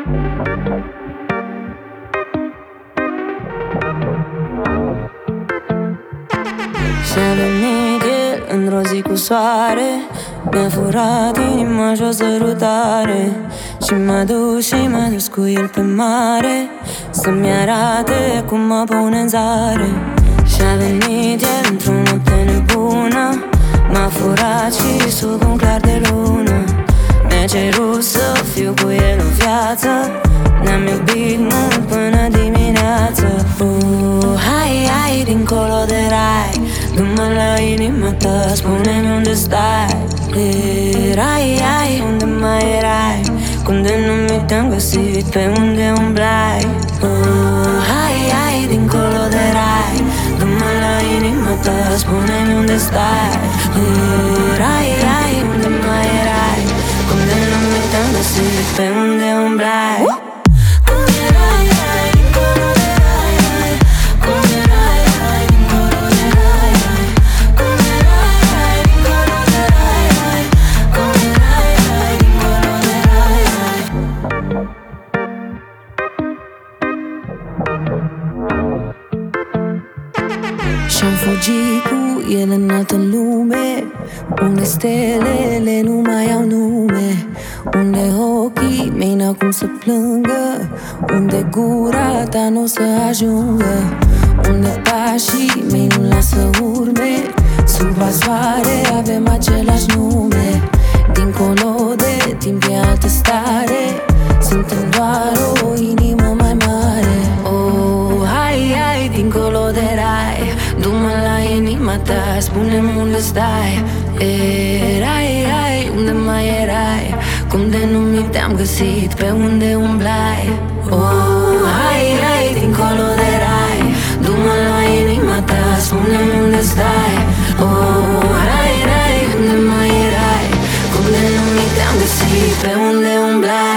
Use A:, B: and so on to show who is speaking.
A: Și-a venit el într-o zi cu soare, mi-a furat inima și o sărutare, și m-a dus și m-a dus cu el pe mare, să-mi arate cum mă pune în zare. Și-a venit el într-o noapte nebună, m-a furat și sub un clar de lună. Mi-a cerut să fiu cu el în viață, ne-am iubit mult până dimineață. Hai, hai, dincolo de rai, du-mă la inima ta, spune-mi unde stai. Erai, ai, unde mai erai, cum de nu te-am găsit, pe unde umblai. Hai, hai, dincolo de rai, du-mă la inima ta, spune-mi unde stai. Erai, ai, unde mai erai, cum de nu te-am găsit, pe unde umblai. Și-am fugit cu el în altă lume, unde stelele nu mai au nume, unde ochii mei n-au cum să plângă, unde gura ta n-o să ajungă, unde pașii mei nu lasă urme, sub soare avem același nume. Dincolo de timp e altă stare, suntem doar o inimă mai mare. Oh, hai, hai, dincolo de rai, du-mă la inima ta, spune-mi unde stai. Erai, ai, unde mai erai, cum de nu mi te-am găsit, pe unde umblai. Oh, hai, hai, dincolo de rai, du-mă la inima ta, spune-mi unde stai. Oh, hai, hai, unde mai erai, cum de nu mi te-am găsit, pe unde umblai.